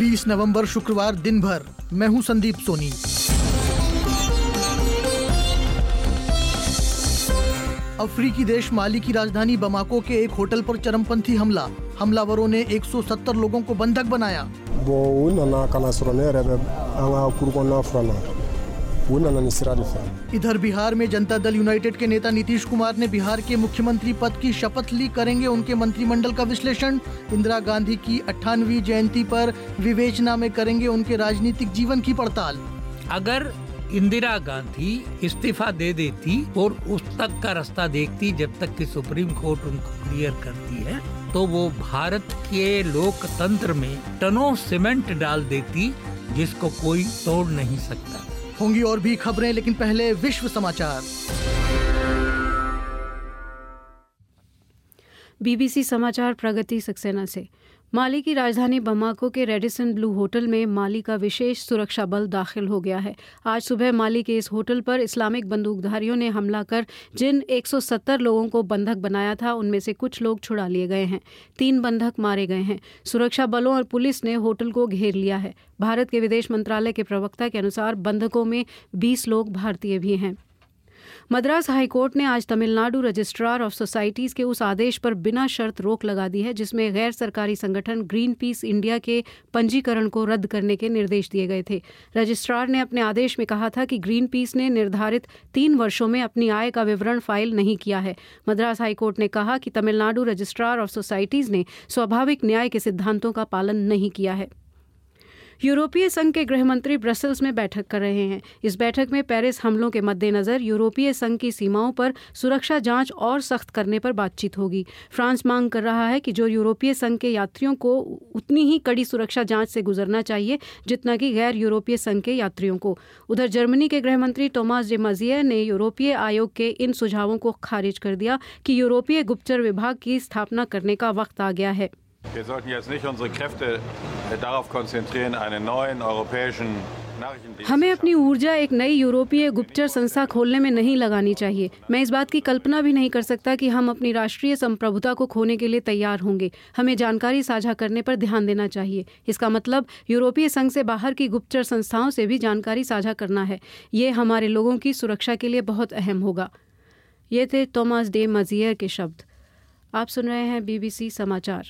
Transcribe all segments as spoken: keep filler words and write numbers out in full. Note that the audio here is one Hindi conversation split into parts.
बीस नवंबर शुक्रवार दिन भर। मैं हूं संदीप सोनी। अफ्रीकी देश माली की राजधानी बमाको के एक होटल पर चरमपंथी हमला। हमलावरों ने एक सौ सत्तर लोगों को बंधक बनाया। इधर बिहार में जनता दल यूनाइटेड के नेता नीतीश कुमार ने बिहार के मुख्यमंत्री पद की शपथ ली। करेंगे उनके मंत्रिमंडल का विश्लेषण। इंदिरा गांधी की अट्ठानवीं जयंती पर विवेचना में करेंगे उनके राजनीतिक जीवन की पड़ताल। अगर इंदिरा गांधी इस्तीफा दे देती और उस तक का रास्ता देखती जब तक कि सुप्रीम कोर्ट उनको क्लियर करती है, तो वो भारत के लोकतंत्र में टनों सीमेंट डाल देती जिसको कोई तोड़ नहीं सकता। होंगी और भी खबरें, लेकिन पहले विश्व समाचार। बीबीसी समाचार प्रगति सक्सेना से। माली की राजधानी बमाको के रेडिसन ब्लू होटल में माली का विशेष सुरक्षा बल दाखिल हो गया है। आज सुबह माली के इस होटल पर इस्लामिक बंदूकधारियों ने हमला कर जिन एक सौ सत्तर लोगों को बंधक बनाया था, उनमें से कुछ लोग छुड़ा लिए गए हैं। तीन बंधक मारे गए हैं। सुरक्षा बलों और पुलिस ने होटल को घेर लिया है। भारत के विदेश मंत्रालय के प्रवक्ता के अनुसार बंधकों में बीस लोग भारतीय भी हैं। मद्रास हाईकोर्ट ने आज तमिलनाडु रजिस्ट्रार ऑफ सोसाइटीज़ के उस आदेश पर बिना शर्त रोक लगा दी है जिसमें गैर सरकारी संगठन ग्रीन पीस इंडिया के पंजीकरण को रद्द करने के निर्देश दिए गए थे। रजिस्ट्रार ने अपने आदेश में कहा था कि ग्रीन पीस ने निर्धारित तीन वर्षों में अपनी आय का विवरण फाइल नहीं किया है। मद्रास हाईकोर्ट ने कहा कि तमिलनाडु रजिस्ट्रार ऑफ सोसाइटीज़ ने स्वाभाविक न्याय के सिद्धांतों का पालन नहीं किया है। यूरोपीय संघ के गृह मंत्री ब्रसेल्स में बैठक कर रहे हैं। इस बैठक में पेरिस हमलों के मद्देनज़र यूरोपीय संघ की सीमाओं पर सुरक्षा जांच और सख्त करने पर बातचीत होगी। फ्रांस मांग कर रहा है कि जो यूरोपीय संघ के यात्रियों को उतनी ही कड़ी सुरक्षा जांच से गुजरना चाहिए जितना कि गैर यूरोपीय संघ के यात्रियों को। उधर जर्मनी के गृह मंत्री टोमास डे मजियर ने यूरोपीय आयोग के इन सुझावों को खारिज कर दिया कि यूरोपीय गुप्तचर विभाग की स्थापना करने का वक्त आ गया है। Wir sollten jetzt nicht unsere Kräfte darauf konzentrieren, einen neuen europäischen Nachrichtendienst. हमें अपनी ऊर्जा एक नई यूरोपीय गुप्तचर संस्था खोलने में नहीं लगानी चाहिए। मैं इस बात की कल्पना भी नहीं कर सकता कि हम अपनी राष्ट्रीय संप्रभुता को खोने के लिए तैयार होंगे। हमें जानकारी साझा करने पर ध्यान देना चाहिए। इसका मतलब यूरोपीय संघ से बाहर की गुप्तचर संस्थाओं से भी जानकारी साझा करना है। ये हमारे लोगों की सुरक्षा के लिए बहुत अहम होगा। ये थे टोमास डे मजियर के शब्द। आप सुन रहे हैं बीबीसी समाचार।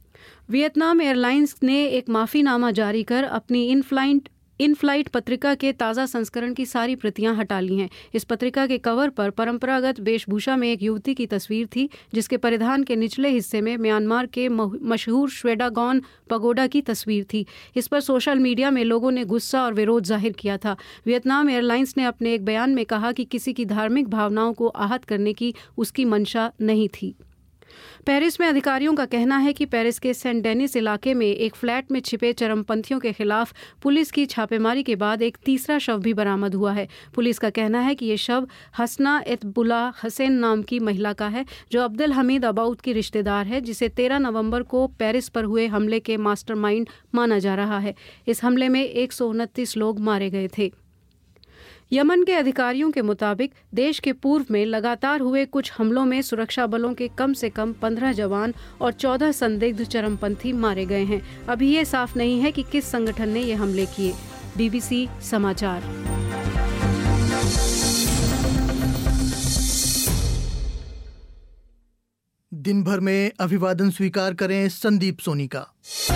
वियतनाम एयरलाइंस ने एक माफ़ीनामा जारी कर अपनी इन फ्लाइट इन फ्लाइट पत्रिका के ताज़ा संस्करण की सारी प्रतियां हटा ली हैं। इस पत्रिका के कवर पर परंपरागत वेशभूषा में एक युवती की तस्वीर थी जिसके परिधान के निचले हिस्से में म्यांमार के मशहूर श्वेडागॉन पगोडा की तस्वीर थी। इस पर सोशल मीडिया में लोगों ने गुस्सा और विरोध जाहिर किया था। वियतनाम एयरलाइंस ने अपने एक बयान में कहा कि किसी की धार्मिक भावनाओं को आहत करने की उसकी मंशा नहीं थी। पेरिस में अधिकारियों का कहना है कि पेरिस के सेंट डेनिस इलाके में एक फ्लैट में छिपे चरमपंथियों के खिलाफ पुलिस की छापेमारी के बाद एक तीसरा शव भी बरामद हुआ है। पुलिस का कहना है कि ये शव हसना एतबुला हसैन नाम की महिला का है जो अब्दुल हमीद अबाउद की रिश्तेदार है, जिसे तेरह नवंबर को पेरिस पर हुए हमले के मास्टरमाइंड माना जा रहा है। इस हमले में एक सौ उनतीस लोग मारे गए थे। यमन के अधिकारियों के मुताबिक देश के पूर्व में लगातार हुए कुछ हमलों में सुरक्षा बलों के कम से कम पंद्रह जवान और चौदह संदिग्ध चरमपंथी मारे गए हैं। अभी ये साफ नहीं है कि किस संगठन ने ये हमले किए। बीबीसी समाचार। दिन भर में अभिवादन स्वीकार करें संदीप सोनी का।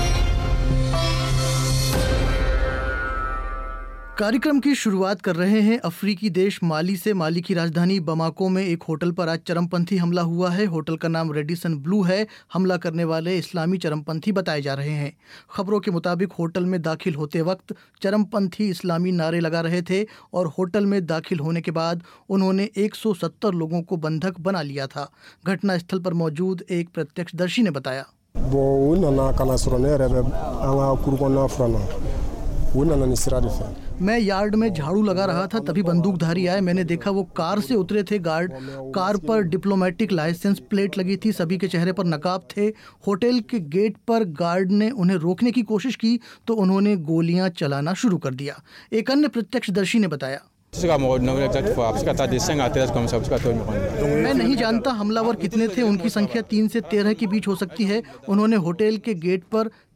कार्यक्रम की शुरुआत कर रहे हैं अफ्रीकी देश माली से। माली की राजधानी बमाको में एक होटल पर आज चरमपंथी हमला हुआ है। होटल का नाम रेडिसन ब्लू है। हमला करने वाले इस्लामी चरमपंथी बताए जा रहे हैं। खबरों के मुताबिक होटल में दाखिल होते वक्त चरमपंथी इस्लामी नारे लगा रहे थे और होटल में दाखिल होने के बाद उन्होंने एक सौ सत्तर लोगों को बंधक बना लिया था। घटनास्थल पर मौजूद एक प्रत्यक्षदर्शी ने बताया। मैं यार्ड में झाड़ू लगा रहा था, तभी बंदूकधारी आए। मैंने देखा वो कार से उतरे थे। गार्ड कार पर डिप्लोमेटिक लाइसेंस प्लेट लगी थी। सभी के चेहरे पर नकाब थे। होटल के गेट पर गार्ड ने उन्हें रोकने की कोशिश की तो उन्होंने गोलियां चलाना शुरू कर दिया। एक अन्य प्रत्यक्षदर्शी ने बताया। मैं नहीं जानता हमलावर कितने थे। उनकी संख्या तीन से तेरह के बीच हो सकती है। उन्होंने होटल के गेट पर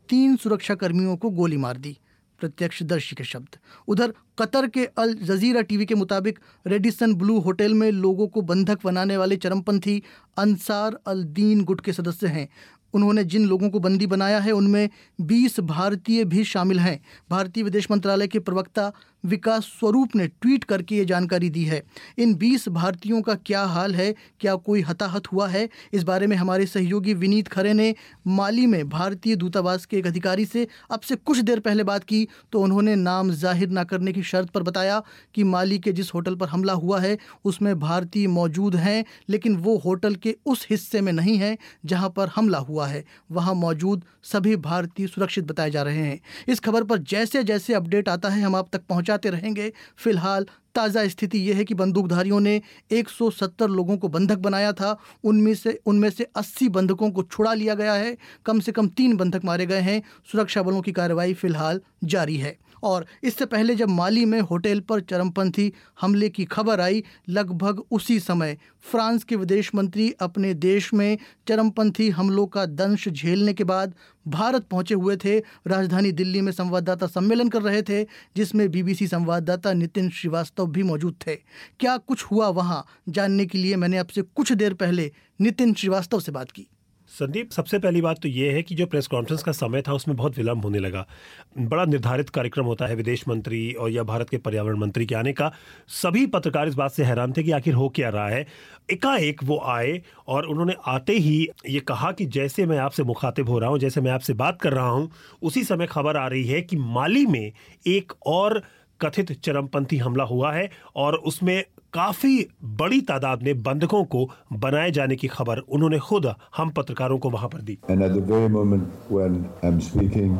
तीन सुरक्षा कर्मियों को गोली मार दी। प्रत्यक्षदर्शी के शब्द। उधर कतर के अल जजीरा टीवी के मुताबिक रेडिसन ब्लू होटल में लोगों को बंधक बनाने वाले चरमपंथी अंसार अल दीन गुट के सदस्य हैं। उन्होंने जिन लोगों को बंदी बनाया है उनमें बीस भारतीय भी शामिल हैं। भारतीय विदेश मंत्रालय के प्रवक्ता विकास स्वरूप ने ट्वीट करके ये जानकारी दी है। इन बीस भारतीयों का क्या हाल है, क्या कोई हताहत हुआ है, इस बारे में हमारे सहयोगी विनीत खरे ने माली में भारतीय दूतावास के एक अधिकारी से अब से कुछ देर पहले बात की तो उन्होंने नाम जाहिर न करने की शर्त पर बताया कि माली के जिस होटल पर हमला हुआ है उसमें भारतीय मौजूद हैं, लेकिन वो होटल के उस हिस्से में नहीं है जहां पर हमला हुआ है। वहां मौजूद सभी भारतीय सुरक्षित बताए जा रहे हैं। इस खबर पर जैसे जैसे अपडेट आता है हम आप तक पहुंचाते रहेंगे। फिलहाल ताज़ा स्थिति यह है कि बंदूकधारियों ने एक सौ सत्तर लोगों को बंधक बनाया था। उनमें से उनमें से अस्सी बंधकों को छुड़ा लिया गया है। कम से कम तीन बंधक मारे गए हैं। सुरक्षा बलों की कार्रवाई फिलहाल जारी है। और इससे पहले जब माली में होटल पर चरमपंथी हमले की खबर आई, लगभग उसी समय फ्रांस के विदेश मंत्री अपने देश में चरमपंथी हमलों का दंश झेलने के बाद भारत पहुंचे हुए थे। राजधानी दिल्ली में संवाददाता सम्मेलन कर रहे थे जिसमें बीबीसी संवाददाता नितिन श्रीवास्तव भी मौजूद थे। क्या कुछ हुआ वहां, जानने के लिए मैंने आपसे कुछ देर पहले नितिन श्रीवास्तव से बात की। संदीप, सबसे पहली बात तो ये है कि जो प्रेस कॉन्फ्रेंस का समय था उसमें बहुत विलंब होने लगा। बड़ा निर्धारित कार्यक्रम होता है विदेश मंत्री और या भारत के पर्यावरण मंत्री के आने का। सभी पत्रकार इस बात से हैरान थे कि आखिर हो क्या रहा है। एकाएक वो आए और उन्होंने आते ही ये कहा कि जैसे मैं आपसे मुखातिब हो रहा हूँ, जैसे मैं आपसे बात कर रहा हूँ, उसी समय खबर आ रही है कि माली में एक और कथित चरमपंथी हमला हुआ है और उसमें काफी बड़ी तादाद में बंधकों को बनाए जाने की खबर उन्होंने खुद हम पत्रकारों को वहां पर दी। And at the very moment when I'm speaking,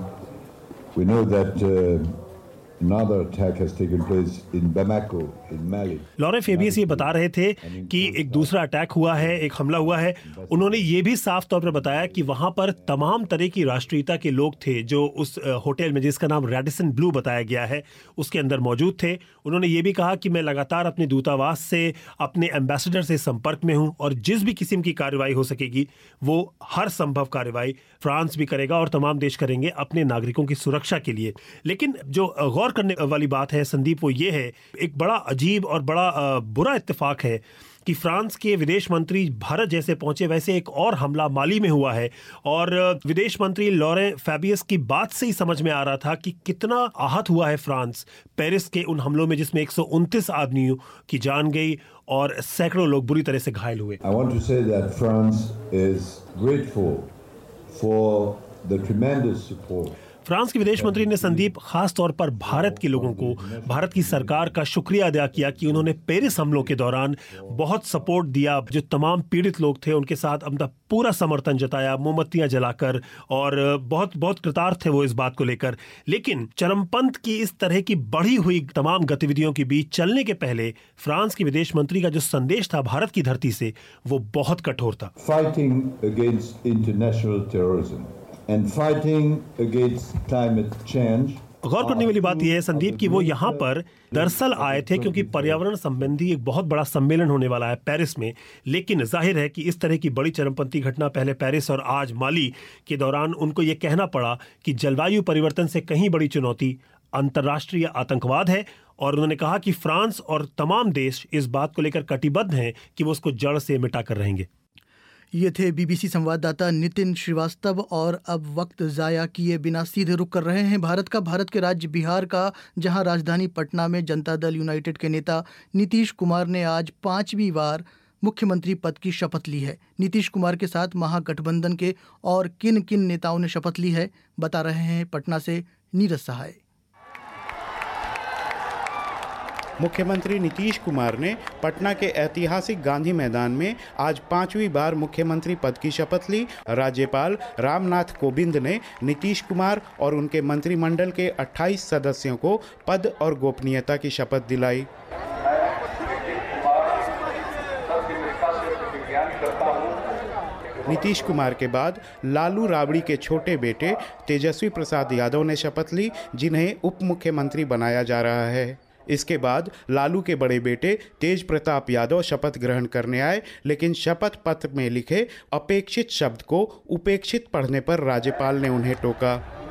we know that uh, another attack has taken place in Bamako in Mali. Laurent Fabius ये बता रहे थे कि एक दूसरा अटैक हुआ है, एक हमला हुआ है। उन्होंने ये भी साफ तौर पर बताया कि वहां पर तमाम तरह की राष्ट्रीयता के लोग थे जो उस होटल में, जिसका नाम रेडिसन ब्लू बताया गया है, उसके अंदर मौजूद थे। उन्होंने ये भी कहा कि मैं लगातार अपने दूतावास से, अपने एम्बेसडर से संपर्क में हूं और जिस भी किस्म की कार्रवाई हो सकेगी वो हर संभव कार्रवाई फ्रांस भी करेगा और तमाम देश करेंगे अपने नागरिकों की सुरक्षा के लिए। लेकिन जो गौर करने वाली बात है संदीप, वो ये है, एक बड़ा अजीब और बड़ा बुरा इत्तेफाक है कि फ्रांस के विदेश मंत्री भारत जैसे पहुंचे, वैसे एक और हमला माली में हुआ है। और विदेश मंत्री लॉरें फेबियस की बात से ही समझ में आ रहा था कि कितना आहत हुआ है फ्रांस पेरिस के उन हमलों में जिसमें एक सौ उनतीस आदमियों की जान गई और सैकड़ों लोग बुरी तरह से घायल हुए। I want to say that France is grateful for the tremendous support. France के विदेश मंत्री ने संदीप खास तौर पर भारत के लोगों को, भारत की सरकार का शुक्रिया अदा किया कि उन्होंने पेरिस हमलों के दौरान बहुत सपोर्ट दिया। जो तमाम पीड़ित लोग थे उनके साथ अपना पूरा समर्थन जताया, मोमबत्तियां जलाकर, और बहुत बहुत कृतार्थ थे वो इस बात को लेकर। लेकिन चरमपंथ की इस तरह की बढ़ी हुई तमाम गतिविधियों के बीच चलने के पहले फ्रांस के विदेश मंत्री का जो संदेश था भारत की धरती से, वो बहुत कठोर था। Fighting against international terrorism and fighting against climate change. गौर करने वाली बात यह है संदीप कि वो यहाँ पर दरअसल आए थे क्योंकि पर्यावरण संबंधी एक बहुत बड़ा सम्मेलन होने वाला है पेरिस में। लेकिन जाहिर है कि इस तरह की बड़ी चरमपंथी घटना पहले पेरिस और आज माली के दौरान उनको ये कहना पड़ा कि जलवायु परिवर्तन से कहीं बड़ी चुनौती अंतर्राष्ट्रीय आतंकवाद है। और उन्होंने कहा कि फ्रांस और तमाम देश इस बात को लेकर कटिबद्ध हैं कि वो उसको जड़ से मिटा कर रहेंगे। ये थे बीबीसी संवाददाता नितिन श्रीवास्तव। और अब वक्त ज़ाया किए बिना सीधे रुख कर रहे हैं भारत का, भारत के राज्य बिहार का, जहां राजधानी पटना में जनता दल यूनाइटेड के नेता नीतीश कुमार ने आज पांचवी बार मुख्यमंत्री पद की शपथ ली है। नीतीश कुमार के साथ महागठबंधन के और किन किन नेताओं ने शपथ ली है, बता रहे हैं पटना से नीरज सहाय। मुख्यमंत्री नीतीश कुमार ने पटना के ऐतिहासिक गांधी मैदान में आज पांचवी बार मुख्यमंत्री पद की शपथ ली। राज्यपाल रामनाथ कोविंद ने नीतीश कुमार और उनके मंत्रिमंडल के अट्ठाईस सदस्यों को पद और गोपनीयता की शपथ दिलाई। नीतीश कुमार के बाद लालू राबड़ी के छोटे बेटे तेजस्वी प्रसाद यादव ने शपथ ली, जिन्हें उप मुख्यमंत्री बनाया जा रहा है। इसके बाद लालू के बड़े बेटे तेज प्रताप यादव शपथ ग्रहण करने आए, लेकिन शपथ पत्र में लिखे अपेक्षित शब्द को उपेक्षित पढ़ने पर राज्यपाल ने उन्हें टोका।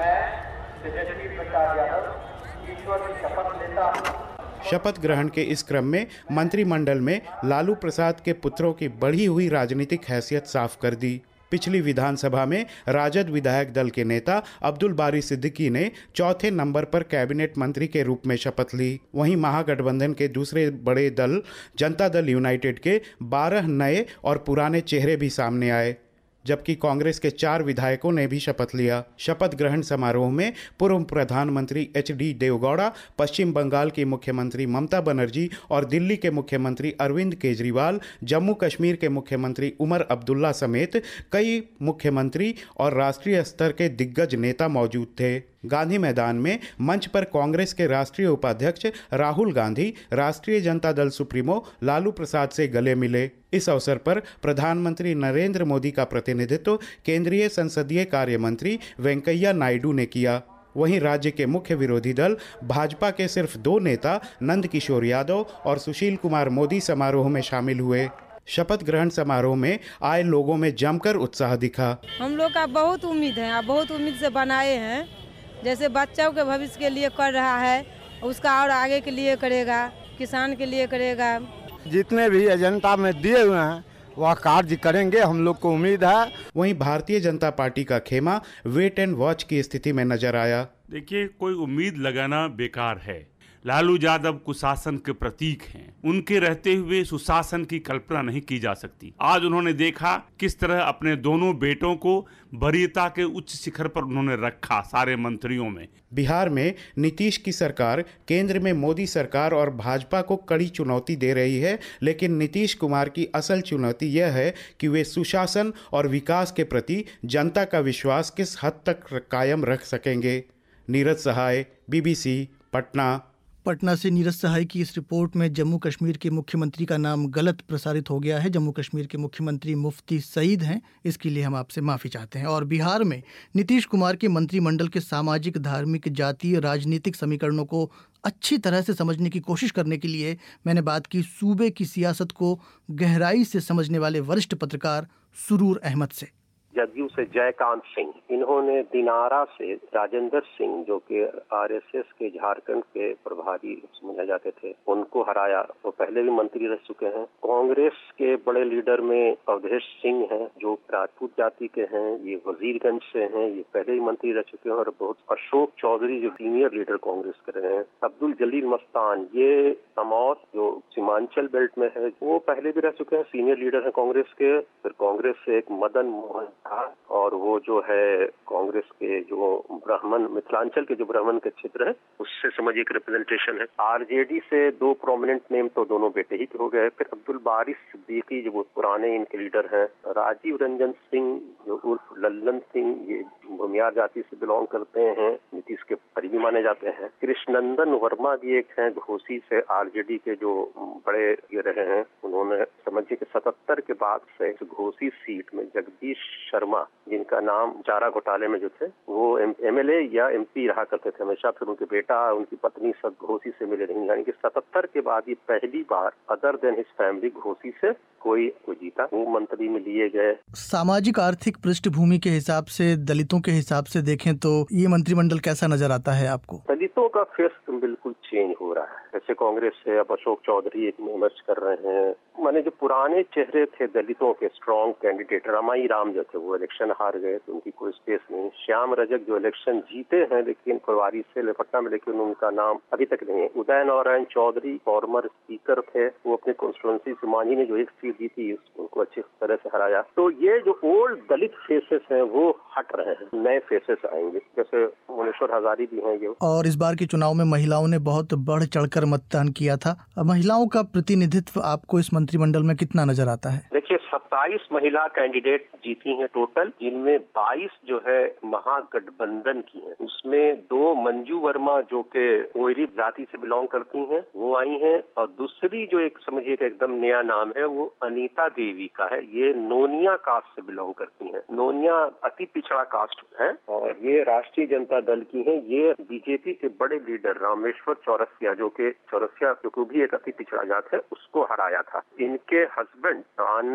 तेजस्वी प्रसाद यादव ईश्वर की शपथ लेता हूँ। शपथ ग्रहण के इस क्रम में मंत्रिमंडल में लालू प्रसाद के पुत्रों की बढ़ी हुई राजनीतिक हैसियत साफ कर दी। पिछली विधानसभा में राजद विधायक दल के नेता अब्दुल बारी सिद्दीकी ने चौथे नंबर पर कैबिनेट मंत्री के रूप में शपथ ली। वहीं महागठबंधन के दूसरे बड़े दल जनता दल यूनाइटेड के बारह नए और पुराने चेहरे भी सामने आए, जबकि कांग्रेस के चार विधायकों ने भी शपथ लिया। शपथ ग्रहण समारोह में पूर्व प्रधानमंत्री एच डी देवगौड़ा, पश्चिम बंगाल की मुख्यमंत्री ममता बनर्जी और दिल्ली के मुख्यमंत्री अरविंद केजरीवाल, जम्मू कश्मीर के मुख्यमंत्री उमर अब्दुल्ला समेत कई मुख्यमंत्री और राष्ट्रीय स्तर के दिग्गज नेता मौजूद थे। गांधी मैदान में मंच पर कांग्रेस के राष्ट्रीय उपाध्यक्ष राहुल गांधी राष्ट्रीय जनता दल सुप्रीमो लालू प्रसाद से गले मिले। इस अवसर पर प्रधानमंत्री नरेंद्र मोदी का प्रतिनिधित्व केंद्रीय संसदीय कार्य मंत्री वेंकैया नायडू ने किया। वहीं राज्य के मुख्य विरोधी दल भाजपा के सिर्फ दो नेता नंद किशोर यादव और सुशील कुमार मोदी समारोह में शामिल हुए। शपथ ग्रहण समारोह में आए लोगों में जमकर उत्साह दिखा। हम लोग का बहुत उम्मीद है, आप बहुत उम्मीद से बनाए हैं, जैसे बच्चों के भविष्य के लिए कर रहा है उसका और आगे के लिए करेगा, किसान के लिए करेगा। जितने भी एजेंडा में दिए हुए हैं वह कार्य करेंगे, हम लोग को उम्मीद है। वहीं भारतीय जनता पार्टी का खेमा वेट एंड वॉच की स्थिति में नजर आया। देखिए, कोई उम्मीद लगाना बेकार है। लालू यादव कुशासन के प्रतीक हैं। उनके रहते हुए सुशासन की कल्पना नहीं की जा सकती। आज उन्होंने देखा किस तरह अपने दोनों बेटों को वरीयता के उच्च शिखर पर उन्होंने रखा सारे मंत्रियों में। बिहार में नीतीश की सरकार केंद्र में मोदी सरकार और भाजपा को कड़ी चुनौती दे रही है, लेकिन नीतीश कुमार की असल चुनौती यह है कि वे सुशासन और विकास के प्रति जनता का विश्वास किस हद तक कायम रख सकेंगे। नीरज सहाय, बीबीसी, पटना। पटना से नीरज सहाय की इस रिपोर्ट में जम्मू कश्मीर के मुख्यमंत्री का नाम गलत प्रसारित हो गया है। जम्मू कश्मीर के मुख्यमंत्री मुफ्ती सईद हैं, इसके लिए हम आपसे माफ़ी चाहते हैं। और बिहार में नीतीश कुमार के मंत्रिमंडल के सामाजिक, धार्मिक, जातीय, राजनीतिक समीकरणों को अच्छी तरह से समझने की कोशिश करने के लिए मैंने बात की सूबे की सियासत को गहराई से समझने वाले वरिष्ठ पत्रकार सुरूर अहमद से। जदयू से जयकांत सिंह, इन्होंने दिनारा से राजेंद्र सिंह जो कि आरएसएस के झारखंड के प्रभारी समझे जाते थे, उनको हराया। वो पहले भी मंत्री रह चुके हैं। कांग्रेस के बड़े लीडर में अवधेश सिंह हैं जो राजपूत जाति के हैं, ये वजीरगंज से हैं, ये पहले ही मंत्री रह चुके हैं। और बहुत अशोक चौधरी जो सीनियर लीडर कांग्रेस के रहे हैं। अब्दुल जलील मस्तान, ये समौत जो सीमांचल बेल्ट में है, वो पहले भी रह चुके हैं, सीनियर लीडर है कांग्रेस के। फिर कांग्रेस से एक मदन मोहन और वो जो है कांग्रेस के जो ब्राह्मण, मिथिलांचल के जो ब्राह्मण के क्षेत्र है, उससे समझिए एक रिप्रेजेंटेशन है। आरजेडी से दो प्रोमिनेंट नेम तो दोनों बेटे ही हो गए। फिर अब्दुल बारिश सिद्दीकी जो वो पुराने इनके लीडर हैं। राजीव रंजन सिंह जो उर्फ लल्लन सिंह, ये भूमियार जाति से बिलोंग करते हैं, नीतीश के करीबी माने जाते हैं। कृष्णनंदन वर्मा भी एक हैं घोसी से, आरजेडी के जो बड़े ये रहे हैं। उन्होंने समझिए कि सतहत्तर के बाद से घोसी सीट में जगदीश शर्मा, जिनका नाम चारा घोटाले में जो थे वो एमएलए या एमपी रहा करते थे हमेशा। फिर उनके बेटा, उनकी पत्नी सब घोसी से मिले रही। यानी कि सतहत्तर के बाद ये पहली बार other than his family Ghosi से कोई को जीता, वो मंत्री में लिए गए। सामाजिक आर्थिक पृष्ठभूमि के हिसाब से, दलितों के हिसाब से देखें तो ये मंत्रिमंडल कैसा नजर आता है आपको? दलितों का फेस बिल्कुल चेंज हो रहा है। जैसे कांग्रेस से अब अशोक चौधरी एक इमर्ज कर रहे हैं। माने जो पुराने चेहरे थे दलितों के स्ट्रॉन्ग कैंडिडेट, रामाई राम जो थे वो इलेक्शन हार गए तो उनकी कोई स्पेस नहीं। श्याम रजक जो इलेक्शन जीते हैं लेकिन फरवरी से पटना में, लेकिन उनका नाम अभी तक नहीं है। उदय नारायण चौधरी फॉर्मर स्पीकर थे, वो अपनी कॉन्स्टिट्यूंसी से मांझी ने जो एक सीट दी थी उनको अच्छी तरह से हराया। तो ये जो ओल्ड दलित फेसेस हैं वो हट रहे हैं, नए फेसेस आएंगे, जैसे मुनेश्वर हजारी भी हैं ये। और इस बार के चुनाव में महिलाओं ने बहुत बढ़ चढ़कर मतदान किया था। महिलाओं का प्रतिनिधित्व आपको इस मंत्रिमंडल में कितना नजर आता है? देखिए, सत्ताईस महिला कैंडिडेट जीती हैं टोटल, जिनमें बाईस जो है महागठबंधन की हैं। उसमें दो मंजू वर्मा जो के कोयरी जाति से बिलोंग करती हैं वो आई हैं, और दूसरी जो एक समझिए कि एकदम नया नाम है वो अनीता देवी का है। ये नोनिया कास्ट से बिलोंग करती हैं। नोनिया अति पिछड़ा कास्ट है और ये राष्ट्रीय जनता दल की हैं। ये बीजेपी के बड़े लीडर रामेश्वर चौरसिया जो के चौरसिया जो भी एक अति पिछड़ा जात है, उसको हराया था। इनके हस्बैंड आनंद मोर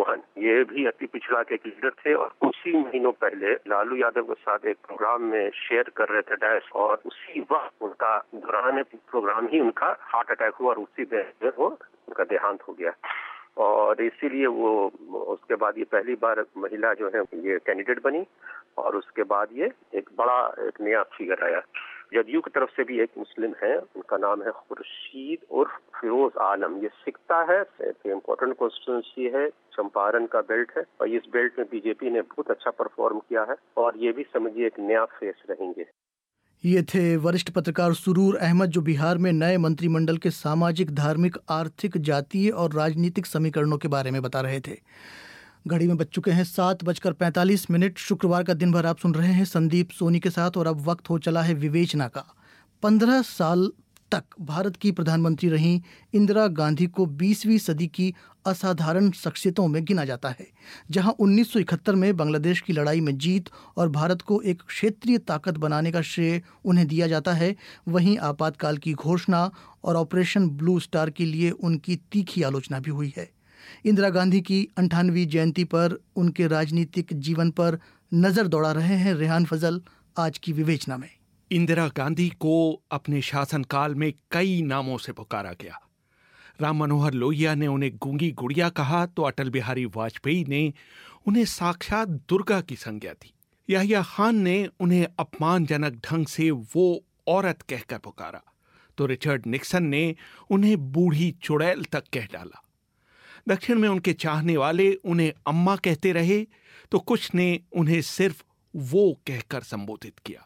मनमोहन, ये भी अति पिछड़ा के एक लीडर थे और कुछ ही महीनों पहले लालू यादव के साथ एक प्रोग्राम में शेयर कर रहे थे डैश, और उसी वक्त उनका दौरान प्रोग्राम ही उनका हार्ट अटैक हुआ और उसी में वो उनका देहांत हो गया। और इसीलिए वो उसके बाद ये पहली बार महिला जो है ये कैंडिडेट बनी और उसके बाद ये एक बड़ा एक नया फिगर आया। जदयू की तरफ से भी एक मुस्लिम है, उनका नाम है खुर्शीद उर्फ फिरोज आलम। ये सिकता है, इम्पोर्टेंट कॉन्स्टिट्यूंसी है, चंपारण का बेल्ट है और इस बेल्ट में बीजेपी ने बहुत अच्छा परफॉर्म किया है और ये भी समझिए एक नया फेस रहेंगे। ये थे वरिष्ठ पत्रकार सुरूर अहमद, जो बिहार में नए मंत्रिमंडल के सामाजिक, धार्मिक, आर्थिक, जातीय और राजनीतिक समीकरणों के बारे में बता रहे थे। घड़ी में बज चुके हैं सात बजकर पैंतालीस मिनट। शुक्रवार का दिन भर आप सुन रहे हैं संदीप सोनी के साथ और अब वक्त हो चला है विवेचना का। पंद्रह साल तक भारत की प्रधानमंत्री रहीं इंदिरा गांधी को बीसवीं सदी की असाधारण शख्सियतों में गिना जाता है। जहां उन्नीस सौ इकहत्तर में बांग्लादेश की लड़ाई में जीत और भारत को एक क्षेत्रीय ताकत बनाने का श्रेय उन्हें दिया जाता है, वहीं आपातकाल की घोषणा और ऑपरेशन ब्लू स्टार के लिए उनकी तीखी आलोचना भी हुई है। इंदिरा गांधी की अंठानवीं जयंती पर उनके राजनीतिक जीवन पर नजर दौड़ा रहे हैं रेहान फजल आज की विवेचना में। इंदिरा गांधी को अपने शासनकाल में कई नामों से पुकारा गया। राम मनोहर लोहिया ने उन्हें गूंगी गुड़िया कहा तो अटल बिहारी वाजपेयी ने उन्हें साक्षात दुर्गा की संज्ञा दी। याहिया खान ने उन्हें अपमानजनक ढंग से वो औरत कहकर पुकारा तो रिचर्ड निक्सन ने उन्हें बूढ़ी चुड़ैल तक कह डाला। दक्षिण में उनके चाहने वाले उन्हें अम्मा कहते रहे तो कुछ ने उन्हें सिर्फ वो कहकर संबोधित किया।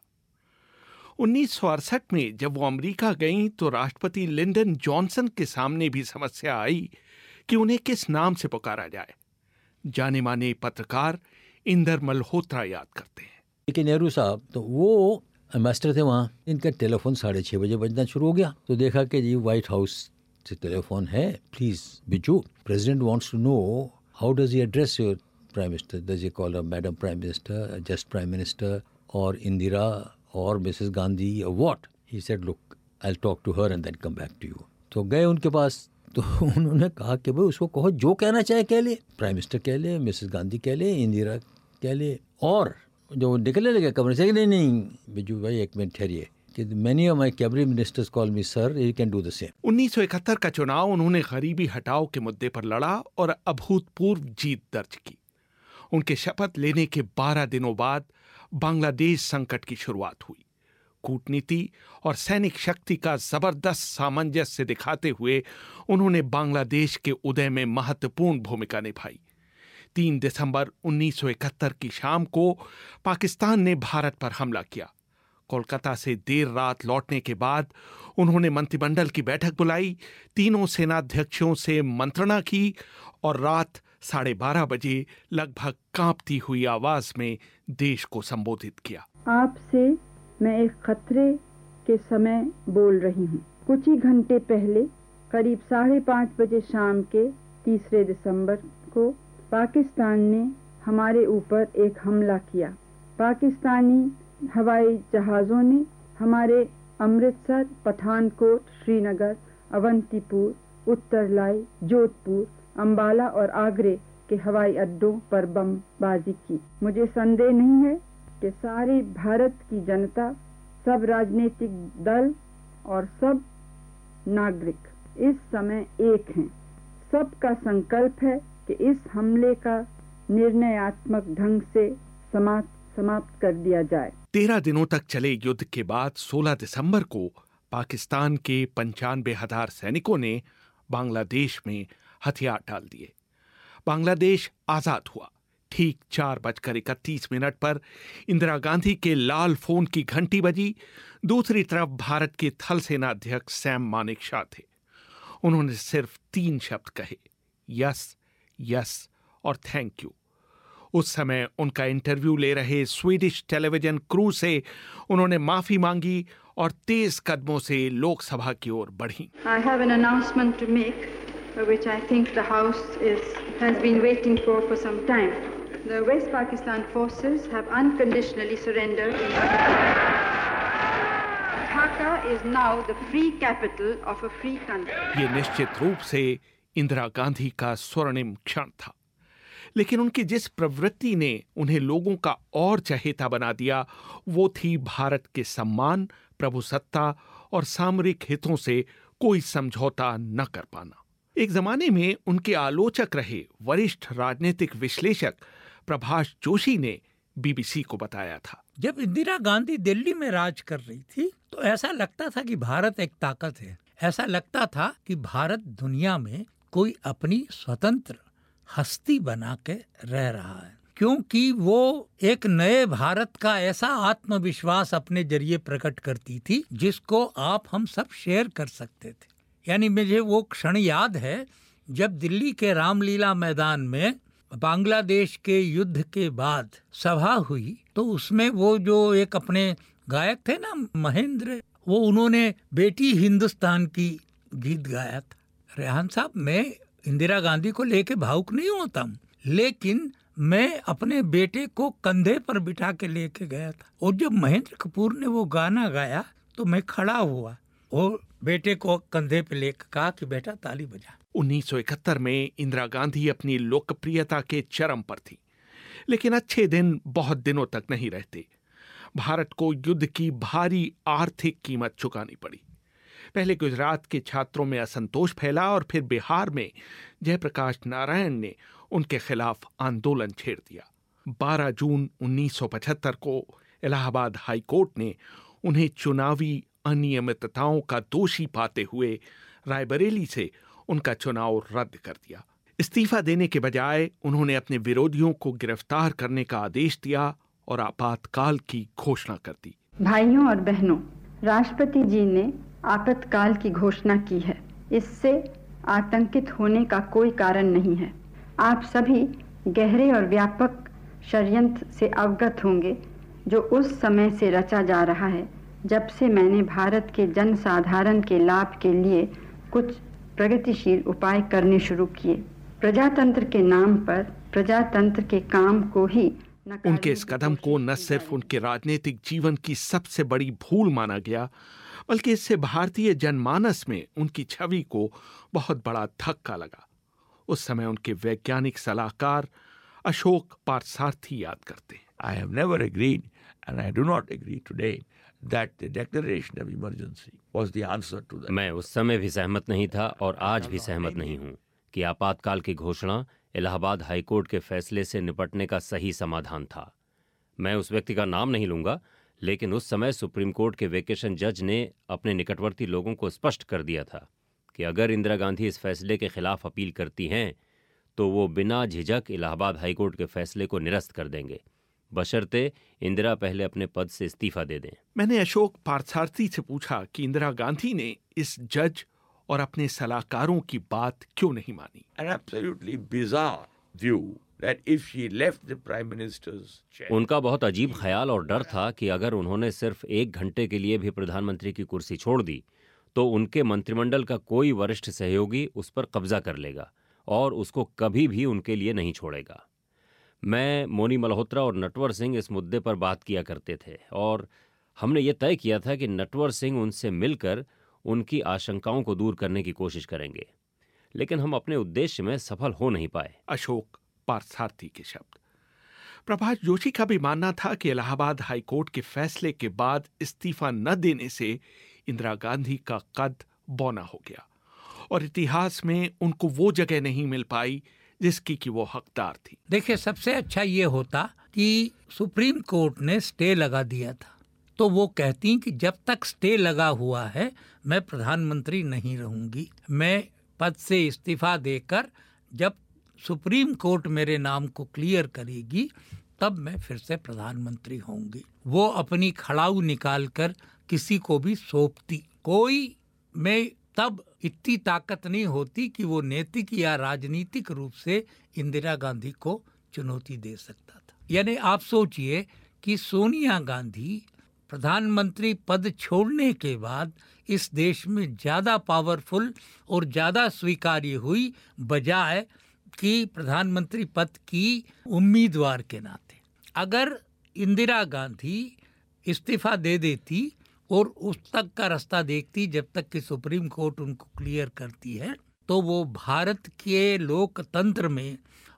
उन्नीस सौ अड़सठ में जब वो अमेरिका गईं तो राष्ट्रपति लिंडन जॉनसन के सामने भी समस्या आई कि उन्हें किस नाम से पुकारा जाए। जाने माने पत्रकार इंदर मल्होत्रा याद करते हैं। लेकिन नेहरू साहब तो वो मास्टर थे वहाँ, इनका टेलीफोन साढ़े छः बजे बजना शुरू हो गया तो देखा कि जी व्हाइट हाउस से टेलीफोन है, please Biju, president wants to know how does he address your prime minister, does he call madam prime minister, just prime minister और इंदिरा और मिसेस गांधी और what. He said look I will talk to her and then come back to you. तो गए उनके पास तो उन्होंने कहा कि भाई उसको कहो जो कहना चाहे कह ले, प्राइम मिनिस्टर कह ले, मिसेस गांधी कह ले, इंदिरा कह ले। और जो निकलने लगे कमरे से, नहीं नहीं बिजू भाई एक मिनट ठहरिए, Many of my cabinet ministers call me sir, you can do the same. उन्नीस सौ इकहत्तर का चुनाव उन्होंने गरीबी हटाओ के मुद्दे पर लड़ा और अभूतपूर्व जीत दर्ज की। उनके शपथ लेने के बारह दिनों बाद बांग्लादेश संकट की शुरुआत हुई। कूटनीति और सैनिक शक्ति का जबरदस्त सामंजस्य दिखाते हुए उन्होंने बांग्लादेश के उदय में महत्वपूर्ण भूमिका निभाई। तीन दिसंबर उन्नीस सौ इकहत्तर की शाम को पाकिस्तान ने भारत पर हमला किया। कोलकाता से देर रात लौटने के बाद उन्होंने मंत्रिमंडल की बैठक बुलाई, तीनों सेनाध्यक्षों से मंत्रणा की और रात साढ़े बारह बजे लगभग कांपती हुई आवाज में देश को संबोधित किया। आपसे मैं एक खतरे के समय बोल रही हूँ। कुछ ही घंटे पहले करीब साढ़े पाँच बजे शाम के तीसरे दिसंबर को पाकिस्तान ने हमारे ऊपर एक हमला किया। पाकिस्तानी हवाई जहाज़ों ने हमारे अमृतसर, पठानकोट, श्रीनगर, अवंतीपुर, उत्तरलाई, जोधपुर, अंबाला और आगरे के हवाई अड्डों पर बमबाजी की। मुझे संदेह नहीं है कि सारे भारत की जनता, सब राजनीतिक दल और सब नागरिक इस समय एक हैं। सबका संकल्प है कि इस हमले का निर्णयात्मक ढंग से समाप्त समाप्त कर दिया जाए। तेरह दिनों तक चले युद्ध के बाद सोलह दिसंबर को पाकिस्तान के पंचानवे हजार सैनिकों ने बांग्लादेश में हथियार डाल दिए। बांग्लादेश आजाद हुआ। ठीक चार बजकर इकतीस मिनट पर इंदिरा गांधी के लाल फोन की घंटी बजी। दूसरी तरफ भारत के थल सेना अध्यक्ष सैम मानेकशॉ थे। उन्होंने सिर्फ तीन शब्द कहे, यस यस और थैंक यू। उस समय उनका इंटरव्यू ले रहे स्वीडिश टेलीविजन क्रू से उन्होंने माफी मांगी और तेज कदमों से लोकसभा की ओर बढ़ी। I have an announcement to make, which I think the House is has been waiting for for some time. The West Pakistan forces have unconditionally surrendered. Dhaka is now the free capital of a free country. ये निश्चित रूप से इंदिरा गांधी का स्वर्णिम क्षण था। लेकिन उनकी जिस प्रवृत्ति ने उन्हें लोगों का और चहेता बना दिया वो थी भारत के सम्मान, प्रभुसत्ता और सामरिक हितों से कोई समझौता न कर पाना। एक जमाने में उनके आलोचक रहे वरिष्ठ राजनीतिक विश्लेषक प्रभाष जोशी ने बीबीसी को बताया था, जब इंदिरा गांधी दिल्ली में राज कर रही थी तो ऐसा लगता था कि भारत एक ताकत है। ऐसा लगता था कि भारत दुनिया में कोई अपनी स्वतंत्र हस्ती बना के रह रहा है, क्योंकि वो एक नए भारत का ऐसा आत्मविश्वास अपने जरिए प्रकट करती थी जिसको आप हम सब शेयर कर सकते थे। यानी मुझे वो क्षण याद है जब दिल्ली के रामलीला मैदान में बांग्लादेश के युद्ध के बाद सभा हुई, तो उसमें वो जो एक अपने गायक थे ना महेंद्र, वो उन्होंने बेटी हिंदुस्तान की गीत गाया था। रेहान साहब, मैं इंदिरा गांधी को लेके भावुक नहीं होता हूँ, लेकिन मैं अपने बेटे को कंधे पर बिठा के लेके गया था और जब महेंद्र कपूर ने वो गाना गाया तो मैं खड़ा हुआ और बेटे को कंधे पे लेकर कहा कि बेटा ताली बजा। उन्नीस सौ इकहत्तर में इंदिरा गांधी अपनी लोकप्रियता के चरम पर थी, लेकिन अच्छे दिन बहुत दिनों तक नहीं रहते। भारत को युद्ध की भारी आर्थिक कीमत चुकानी पड़ी। पहले गुजरात के छात्रों में असंतोष फैला और फिर बिहार में जयप्रकाश नारायण ने उनके खिलाफ आंदोलन छेड़ दिया। बारह जून उन्नीस सौ पचहत्तर को इलाहाबाद हाई कोर्ट ने उन्हें चुनावी अनियमितताओं का दोषी पाते हुए रायबरेली से उनका चुनाव रद्द कर दिया। इस्तीफा देने के बजाय उन्होंने अपने विरोधियों को गिरफ्तार करने का आदेश दिया और आपातकाल की घोषणा कर दी। भाइयों और बहनों, राष्ट्रपति जी ने आपातकाल की घोषणा की है। इससे आतंकित होने का कोई कारण नहीं है। आप सभी गहरे और व्यापक षड्यंत्र से अवगत होंगे जो उस समय से रचा जा रहा है जब से मैंने भारत के जनसाधारण के लाभ के लिए कुछ प्रगतिशील उपाय करने शुरू किए। प्रजातंत्र के नाम पर प्रजातंत्र के काम को ही उनके इस कदम को न सिर्फ उनके राजनीतिक जीवन की सबसे बड़ी भूल माना गया, बल्कि इससे भारतीय जनमानस में उनकी छवि को बहुत बड़ा धक्का लगा। उस समय उनके वैज्ञानिक सलाहकार अशोक पार्थसारथी याद करते हैं। I have never agreed and I do not agree today that the declaration of emergency was the answer to that. मैं उस समय भी सहमत नहीं था और आज भी सहमत नहीं हूँ कि आपातकाल की घोषणा इलाहाबाद हाईकोर्ट के फैसले से निपटने का सही समाधान था। मैं उस व्यक्ति का नाम नहीं लूंगा, लेकिन उस समय सुप्रीम कोर्ट के वेकेशन जज ने अपने निकटवर्ती लोगों को स्पष्ट कर दिया था कि अगर इंदिरा गांधी इस फैसले के खिलाफ अपील करती हैं तो वो बिना झिझक इलाहाबाद हाईकोर्ट के फैसले को निरस्त कर देंगे, बशर्ते इंदिरा पहले अपने पद से इस्तीफा दे दें। मैंने अशोक पार्थसारथी से पूछा कि इंदिरा गांधी ने इस जज और अपने सलाहकारों की बात क्यों नहीं मानी। An absolutely bizarre view that if she left the prime minister's chair. उनका बहुत अजीब ख्याल और डर था कि अगर उन्होंने सिर्फ एक घंटे के लिए भी प्रधानमंत्री की कुर्सी छोड़ दी तो उनके मंत्रिमंडल का कोई वरिष्ठ सहयोगी उस पर कब्जा कर लेगा और उसको कभी भी उनके लिए नहीं छोड़ेगा। मैं, मोनी मल्होत्रा और नटवर सिंह इस मुद्दे पर बात किया करते थे और हमने ये तय किया था कि नटवर सिंह उनसे मिलकर उनकी आशंकाओं को दूर करने की कोशिश करेंगे, लेकिन हम अपने उद्देश्य में सफल हो नहीं पाए। अशोक पार्थसारथी के शब्द। प्रभाष जोशी का भी मानना था कि इलाहाबाद हाईकोर्ट के फैसले के बाद इस्तीफा न देने से इंदिरा गांधी का कद बौना हो गया और इतिहास में उनको वो जगह नहीं मिल पाई जिसकी कि वो हकदार थी। देखिए, सबसे अच्छा ये होता कि सुप्रीम कोर्ट ने स्टे लगा दिया था, तो वो कहती कि जब तक स्टे लगा हुआ है मैं प्रधानमंत्री नहीं रहूंगी। मैं पद से इस्तीफा देकर जब सुप्रीम कोर्ट मेरे नाम को क्लियर करेगी तब मैं फिर से प्रधानमंत्री होंगी। वो अपनी खड़ाऊ निकालकर किसी को भी सौंपती। कोई में तब इतनी ताकत नहीं होती कि वो नैतिक या राजनीतिक रूप से इंदिरा गांधी को चुनौती दे सकता था। यानी आप सोचिए कि सोनिया गांधी प्रधानमंत्री पद छोड़ने के बाद इस देश में ज्यादा पावरफुल और ज्यादा स्वीकार्य हुई बजाय कि प्रधानमंत्री पद की उम्मीदवार के नाते। अगर इंदिरा गांधी इस्तीफा दे देती और उस तक का रास्ता देखती जब तक कि सुप्रीम कोर्ट उनको क्लियर करती है, तो वो भारत के लोकतंत्र में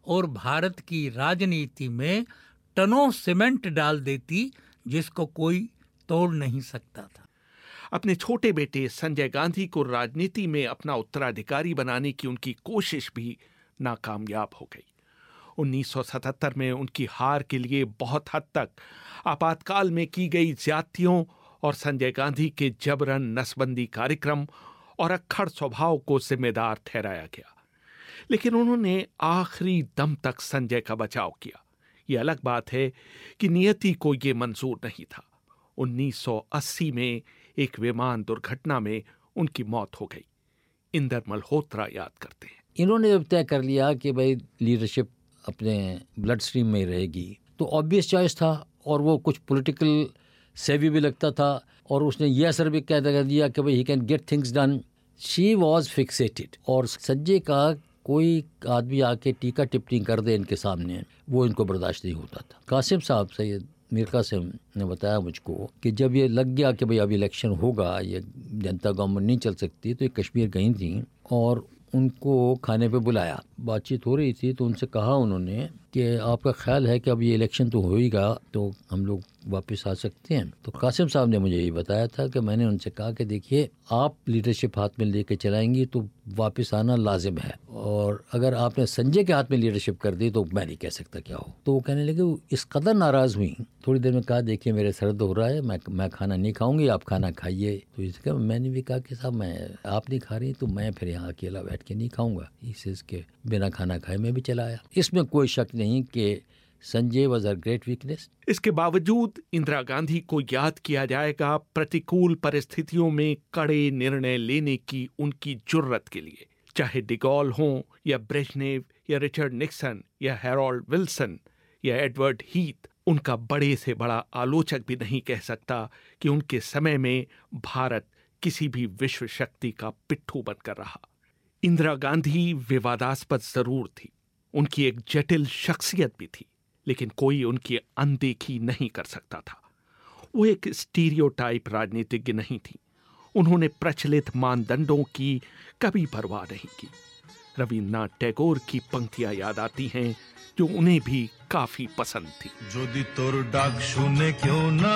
और भारत की राजनीति में टनों सीमेंट डाल देती जिसको कोई तोड़ नहीं सकता था। अपने छोटे बेटे संजय गांधी को राजनीति में अपना उत्तराधिकारी बनाने की उनकी कोशिश भी नाकामयाब हो गई। उन्नीस सौ सतहत्तर में उनकी हार के लिए बहुत हद तक आपातकाल में की गई ज्यादतियों और संजय गांधी के जबरन नसबंदी कार्यक्रम और अक्खड़ स्वभाव को जिम्मेदार ठहराया गया, लेकिन उन्होंने आखिरी दम तक संजय का बचाव किया। ये अलग बात है कि नियति को ये मंजूर नहीं था। उन्नीस सौ अस्सी में एक विमान दुर्घटना में उनकी मौत हो गई। इंदर मल्होत्रा याद करते हैं। इन्होंने जब तय कर लिया कि भाई लीडरशिप अपने ब्लड स्ट्रीम में रहेगी तो ऑब्वियस चॉइस था, और वो कुछ पॉलिटिकल सेवी भी लगता था, और उसने ये असर भी कह दिया कि भाई he can get things done. She was fixated, और संजय का कोई आदमी आके टीका टिप्पणी कर दे इनके सामने, वो इनको बर्दाश्त नहीं होता था। कासिम साहब सैयद मीर कासिम ने बताया मुझको कि जब ये लग गया कि भाई अब इलेक्शन होगा, ये जनता गवर्नमेंट नहीं चल सकती, तो ये कश्मीर गई थी और उनको खाने पे बुलाया। बातचीत हो रही थी तो उनसे कहा उन्होंने कि आपका ख्याल है कि अब ये इलेक्शन तो होएगा तो हम लोग वापस आ सकते हैं? तो कासिम साहब ने मुझे ये बताया था कि मैंने उनसे कहा कि देखिए, आप लीडरशिप हाथ में लेके चलाएंगी तो वापस आना लाजिम है, और अगर आपने संजय के हाथ में लीडरशिप कर दी तो मैं नहीं कह सकता क्या हो। तो वो कहने लगे, वो इस कदर नाराज़ हुई, थोड़ी देर में कहा देखिए मेरे सरद हो रहा है, मैं मैं खाना नहीं खाऊंगी, आप खाना खाइए। तो इसका मैंने भी कहा कि साहब मैं आप नहीं खा रही तो मैं फिर यहाँ अकेला बैठ के नहीं खाऊंगा। इसके बिना खाना खाए मैं भी चला आया। इसमें कोई शक नहीं कि Sanjay was a great weakness. इसके बावजूद इंदिरा गांधी को याद किया जाएगा प्रतिकूल परिस्थितियों में कड़े निर्णय लेने की उनकी जुर्रत के लिए। चाहे डिगॉल हों या ब्रेजनेव या रिचर्ड निक्सन या हैरोल्ड विल्सन या एडवर्ड हीथ, उनका बड़े से बड़ा आलोचक भी नहीं कह सकता कि उनके समय में भारत किसी भी विश्व शक्ति का पिट्ठू बनकर रहा। इंदिरा गांधी विवादास्पद जरूर थी, उनकी एक जटिल शख्सियत भी थी, लेकिन कोई उनकी अनदेखी नहीं कर सकता था। वो एक स्टीरियोटाइप राजनीतिज्ञ नहीं थी। उन्होंने प्रचलित मानदंडों की कभी परवाह नहीं की। रविन्द्रनाथ टैगोर की पंक्तियां याद आती हैं जो उन्हें भी काफी पसंद थी। যদি তোর ডাক শুনে কেউ না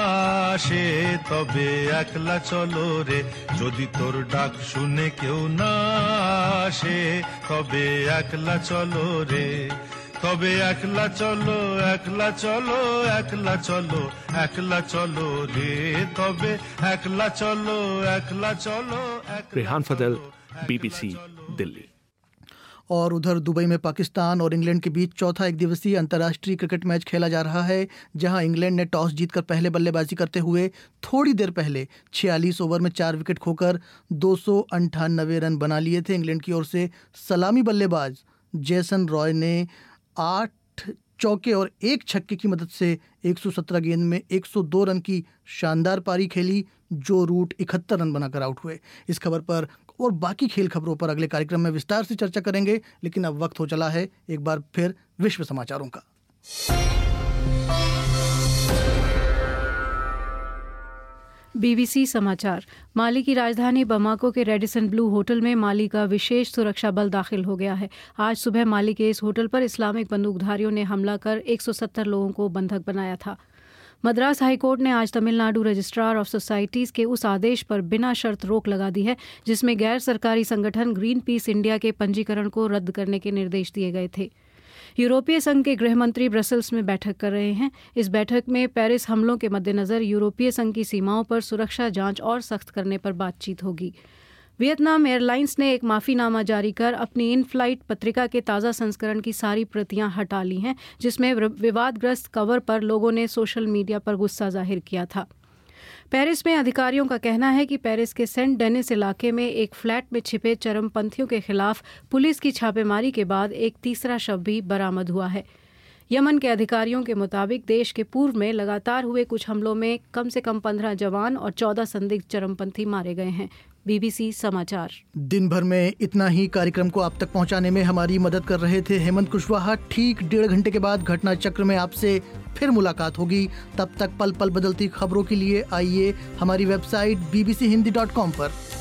আসে তবে একলা চলো রে, যদি তোর ডাক শুনে কেউ না আসে তবে একলা চলো রে, তবে একলা চলো একলা চলো একলা চলো একলা চলো রে, তবে একলা চলো একলা চলো। रेहान फदल, बीबीसी दिल्ली। और उधर दुबई में पाकिस्तान और इंग्लैंड के बीच चौथा एक दिवसीय अंतर्राष्ट्रीय क्रिकेट मैच खेला जा रहा है, जहां इंग्लैंड ने टॉस जीतकर पहले बल्लेबाजी करते हुए थोड़ी देर पहले छियालीस ओवर में चार विकेट खोकर दो सौ अंठानवे रन बना लिए थे। इंग्लैंड की ओर से सलामी बल्लेबाज जेसन रॉय ने आठ चौके और एक छक्के की मदद से एक सौ सत्रह गेंद में एक सौ दो रन की शानदार पारी खेली, जो रूट इकहत्तर रन बनाकर आउट हुए। इस खबर पर और बाकी खेल खबरों पर अगले कार्यक्रम में विस्तार से चर्चा करेंगे, लेकिन अब वक्त हो चला है एक बार फिर विश्व समाचारों का। बीबीसी समाचार। माली की राजधानी बमाको के रेडिसन ब्लू होटल में माली का विशेष सुरक्षा बल दाखिल हो गया है। आज सुबह माली के इस होटल पर इस्लामिक बंदूकधारियों ने हमला कर एक सौ सत्तर लोगों को बंधक बनाया था। मद्रास हाईकोर्ट ने आज तमिलनाडु रजिस्ट्रार ऑफ सोसाइटीज़ के उस आदेश पर बिना शर्त रोक लगा दी है जिसमें गैर सरकारी संगठन ग्रीन पीस इंडिया के पंजीकरण को रद्द करने के निर्देश दिए गए थे। यूरोपीय संघ के गृह मंत्री ब्रसल्स में बैठक कर रहे हैं। इस बैठक में पेरिस हमलों के मद्देनज़र यूरोपीय संघ की सीमाओं पर सुरक्षा जांच और सख्त करने पर बातचीत होगी। वियतनाम एयरलाइंस ने एक माफ़ीनामा जारी कर अपनी इन फ्लाइट पत्रिका के ताज़ा संस्करण की सारी प्रतियां हटा ली हैं, जिसमें विवादग्रस्त कवर पर लोगों ने सोशल मीडिया पर गुस्सा जाहिर किया था। पेरिस में अधिकारियों का कहना है कि पेरिस के सेंट डेनिस इलाके में एक फ्लैट में छिपे चरमपंथियों के खिलाफ पुलिस की छापेमारी के बाद एक तीसरा शव भी बरामद हुआ है। यमन के अधिकारियों के मुताबिक देश के पूर्व में लगातार हुए कुछ हमलों में कम से कम पंद्रह जवान और चौदह संदिग्ध चरमपंथी मारे गए हैं। बीबीसी समाचार। दिन भर में इतना ही। कार्यक्रम को आप तक पहुंचाने में हमारी मदद कर रहे थे हेमंत कुशवाहा। ठीक डेढ़ घंटे के बाद घटना चक्र में आपसे फिर मुलाकात होगी। तब तक पल पल बदलती खबरों के लिए आइए हमारी website B B C Hindi dot com पर